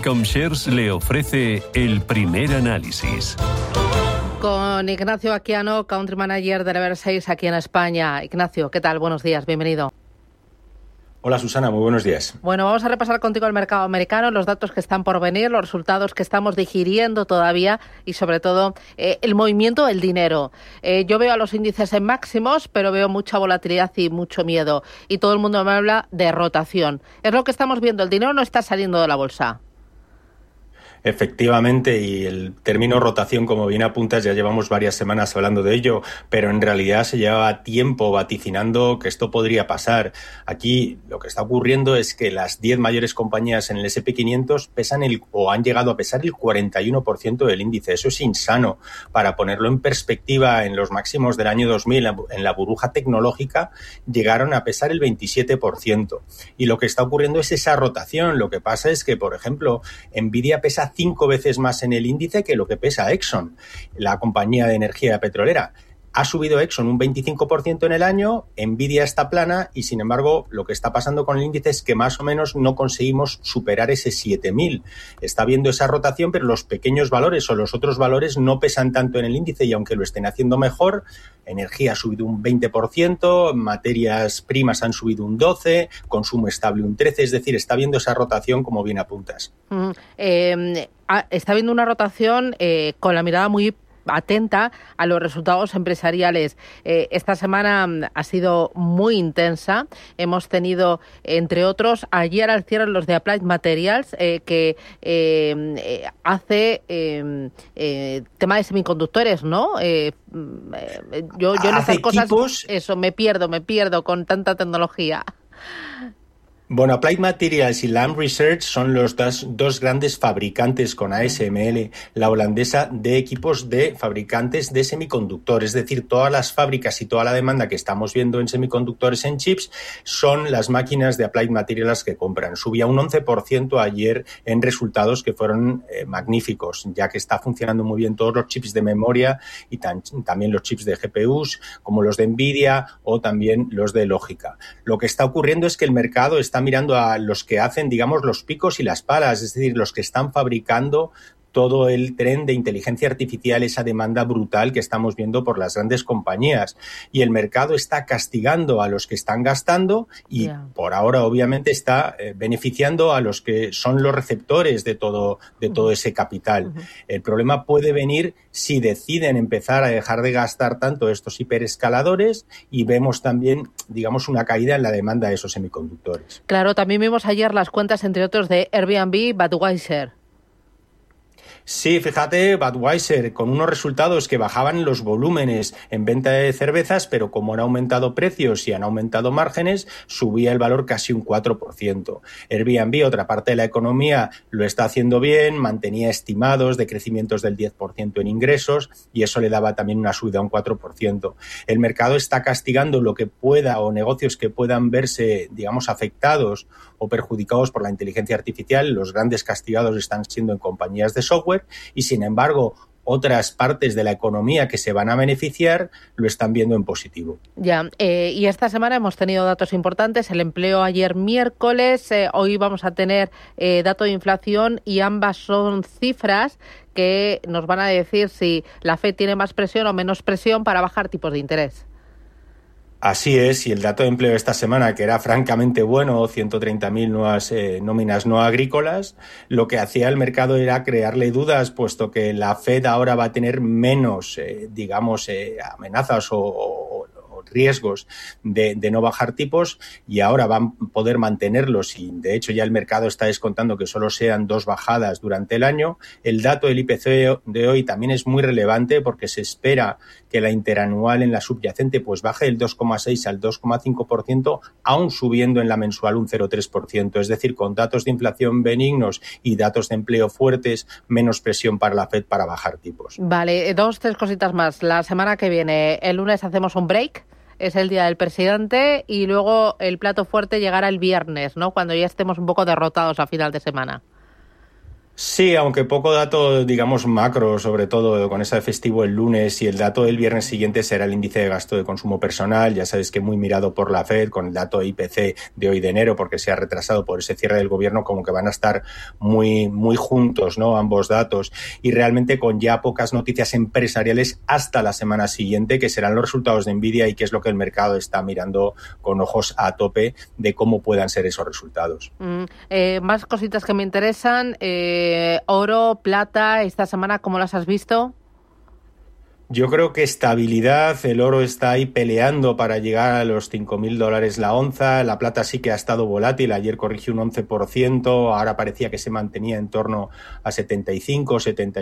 IncomeShares le ofrece el primer análisis. Con Ignacio Aquiano, Country Manager de Eversafe aquí en España. Ignacio, ¿qué tal? Buenos días, bienvenido. Hola Susana, muy buenos días. Bueno, vamos a repasar contigo el mercado americano, los datos que están por venir, los resultados que estamos digiriendo todavía y sobre todo el movimiento del dinero. Yo veo a los índices en máximos, pero veo mucha volatilidad y mucho miedo. Y todo el mundo me habla de rotación. Es lo que estamos viendo, el dinero no está saliendo de la bolsa. Efectivamente, y el término rotación, como bien apuntas, ya llevamos varias semanas hablando de ello, pero en realidad se lleva tiempo vaticinando que esto podría pasar. Aquí lo que está ocurriendo es que las 10 mayores compañías en el S&P 500 han llegado a pesar el 41% del índice. Eso es insano. Para ponerlo en perspectiva, en los máximos del año 2000, en la burbuja tecnológica, llegaron a pesar el 27%. Y lo que está ocurriendo es esa rotación. Lo que pasa es que, por ejemplo, Nvidia pesa 5 veces más en el índice que lo que pesa Exxon, la compañía de energía petrolera. Ha subido Exxon un 25% en el año, Nvidia está plana y, sin embargo, lo que está pasando con el índice es que más o menos no conseguimos superar ese 7.000. Está habiendo esa rotación, pero los pequeños valores o los otros valores no pesan tanto en el índice y aunque lo estén haciendo mejor, energía ha subido un 20%, materias primas han subido un 12%, consumo estable un 13%, es decir, está habiendo esa rotación como bien apuntas. Está habiendo una rotación con la mirada muy atenta a los resultados empresariales. Esta semana ha sido muy intensa. Hemos tenido, entre otros, ayer al cierre los de Applied Materials, que hace tema de semiconductores, ¿no? Yo en estas cosas, eso, me pierdo con tanta tecnología. Bueno, Applied Materials y Lam Research son los dos grandes fabricantes con ASML, la holandesa, de equipos de fabricantes de semiconductores. Es decir, todas las fábricas y toda la demanda que estamos viendo en semiconductores, en chips, son las máquinas de Applied Materials que compran. Subía un 11% ayer en resultados que fueron magníficos, ya que está funcionando muy bien todos los chips de memoria y también los chips de GPUs, como los de Nvidia o también los de lógica. Lo que está ocurriendo es que el mercado está mirando a los que hacen, digamos, los picos y las palas, es decir, los que están fabricando todo el tren de inteligencia artificial, esa demanda brutal que estamos viendo por las grandes compañías. Y el mercado está castigando a los que están gastando y por ahora obviamente está beneficiando a los que son los receptores de todo ese capital. El problema puede venir si deciden empezar a dejar de gastar tanto estos hiperescaladores y vemos también, digamos, una caída en la demanda de esos semiconductores. Claro, también vimos ayer las cuentas, entre otros, de Airbnb y Budweiser. Sí, fíjate, Budweiser, con unos resultados que bajaban los volúmenes en venta de cervezas, pero como han aumentado precios y han aumentado márgenes, subía el valor casi un 4%. Airbnb, otra parte de la economía, lo está haciendo bien, mantenía estimados de crecimientos del 10% en ingresos y eso le daba también una subida a un 4%. El mercado está castigando lo que pueda o negocios que puedan verse, digamos, afectados o perjudicados por la inteligencia artificial. Los grandes castigados están siendo en compañías de software y, sin embargo, otras partes de la economía que se van a beneficiar lo están viendo en positivo. Ya, y esta semana hemos tenido datos importantes, el empleo ayer miércoles, hoy vamos a tener dato de inflación y ambas son cifras que nos van a decir si la FED tiene más presión o menos presión para bajar tipos de interés. Así es, y el dato de empleo de esta semana, que era francamente bueno, 130.000 nuevas nóminas no agrícolas, lo que hacía el mercado era crearle dudas, puesto que la FED ahora va a tener menos, amenazas o riesgos de no bajar tipos y ahora van a poder mantenerlos y de hecho ya el mercado está descontando que solo sean 2 bajadas durante el año. El dato del IPC de hoy también es muy relevante porque se espera que la interanual en la subyacente pues baje del 2,6 al 2,5%, aún subiendo en la mensual un 0,3%. Es decir, con datos de inflación benignos y datos de empleo fuertes, menos presión para la FED para bajar tipos. Vale, 2-3 cositas más. La semana que viene, el lunes hacemos un break. Es el día del presidente y luego el plato fuerte llegará el viernes, ¿no? Cuando ya estemos un poco derrotados a final de semana. Sí, aunque poco dato, digamos, macro, sobre todo con ese festivo el lunes, y el dato del viernes siguiente será el índice de gasto de consumo personal. Ya sabes que muy mirado por la Fed, con el dato IPC de hoy de enero, porque se ha retrasado por ese cierre del gobierno, como que van a estar muy, muy juntos, ¿no? Ambos datos. Y realmente con ya pocas noticias empresariales hasta la semana siguiente, que serán los resultados de Nvidia, y que es lo que el mercado está mirando con ojos a tope de cómo puedan ser esos resultados. Más cositas que me interesan. Oro, plata, esta semana, ¿cómo las has visto? Yo creo que estabilidad, el oro está ahí peleando para llegar a los $5.000 la onza, la plata sí que ha estado volátil, ayer corrigió un 11%, ahora parecía que se mantenía en torno a $75,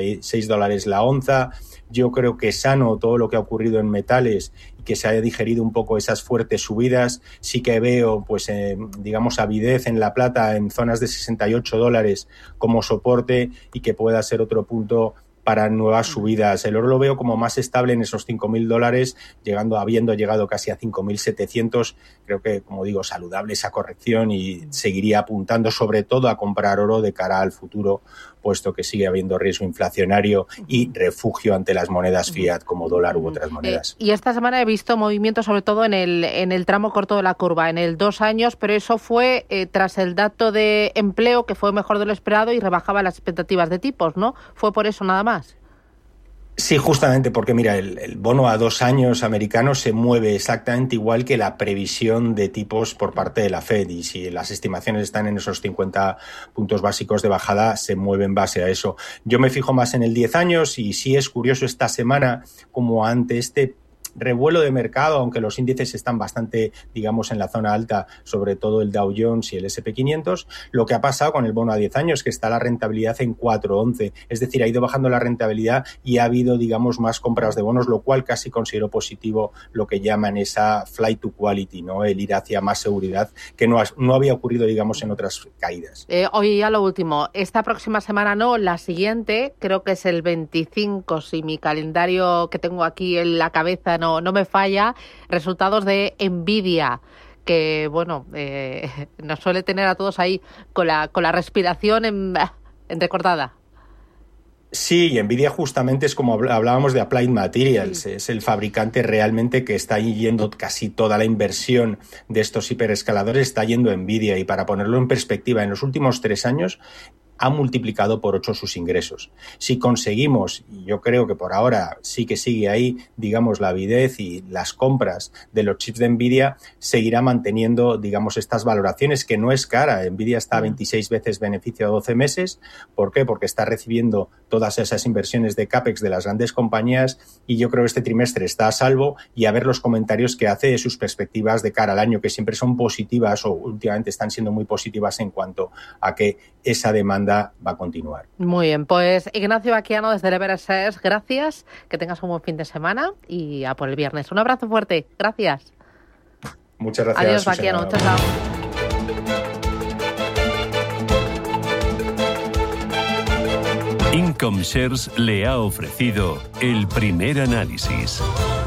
$76 la onza. Yo creo que sano todo lo que ha ocurrido en metales y que se haya digerido un poco esas fuertes subidas. Sí que veo, pues, digamos, avidez en la plata en zonas de $68 como soporte, y que pueda ser otro punto para nuevas subidas. El oro lo veo como más estable en esos $5.000, habiendo llegado casi a 5.700. Creo que, como digo, saludable esa corrección, y seguiría apuntando sobre todo a comprar oro de cara al futuro, puesto que sigue habiendo riesgo inflacionario y refugio ante las monedas fiat como dólar u otras monedas. Y esta semana he visto movimientos sobre todo en el tramo corto de la curva, en el 2 años, pero eso fue tras el dato de empleo, que fue mejor de lo esperado y rebajaba las expectativas de tipos, ¿no? ¿Fue por eso nada más? Sí, justamente porque, mira, el bono a 2 años americano se mueve exactamente igual que la previsión de tipos por parte de la Fed, y si las estimaciones están en esos 50 puntos básicos de bajada, se mueve en base a eso. Yo me fijo más en el 10 años, y sí es curioso esta semana como ante este revuelo de mercado, aunque los índices están bastante, digamos, en la zona alta, sobre todo el Dow Jones y el S&P 500, lo que ha pasado con el bono a 10 años, que está la rentabilidad en 4,11, es decir, ha ido bajando la rentabilidad y ha habido, digamos, más compras de bonos, lo cual casi considero positivo, lo que llaman esa flight to quality, ¿no? El ir hacia más seguridad, que no había ocurrido, digamos, en otras caídas. Oye, ya lo último, esta próxima semana no, la siguiente, creo que es el 25, si mi calendario que tengo aquí en la cabeza no me falla, resultados de Nvidia, que bueno, nos suele tener a todos ahí con la respiración en recortada. Sí, y Nvidia justamente es como hablábamos de Applied Materials, sí. Es el fabricante realmente que está yendo casi toda la inversión de estos hiperescaladores, está yendo a Nvidia, y para ponerlo en perspectiva, en los últimos 3 años ha multiplicado por 8 sus ingresos. Si conseguimos, y yo creo que por ahora sí que sigue ahí, digamos, la avidez y las compras de los chips de Nvidia, seguirá manteniendo, digamos, estas valoraciones, que no es cara. Nvidia está a 26 veces beneficio a 12 meses. ¿Por qué? Porque está recibiendo todas esas inversiones de CAPEX de las grandes compañías, y yo creo que este trimestre está a salvo, y a ver los comentarios que hace de sus perspectivas de cara al año, que siempre son positivas, o últimamente están siendo muy positivas en cuanto a que esa demanda va a continuar. Muy bien, pues Ignacio Baquiano desde Everest, gracias, que tengas un buen fin de semana y a por el viernes. Un abrazo fuerte, gracias. Muchas gracias. Adiós, Baquiano, chao, chao. Income Shares le ha ofrecido el primer análisis.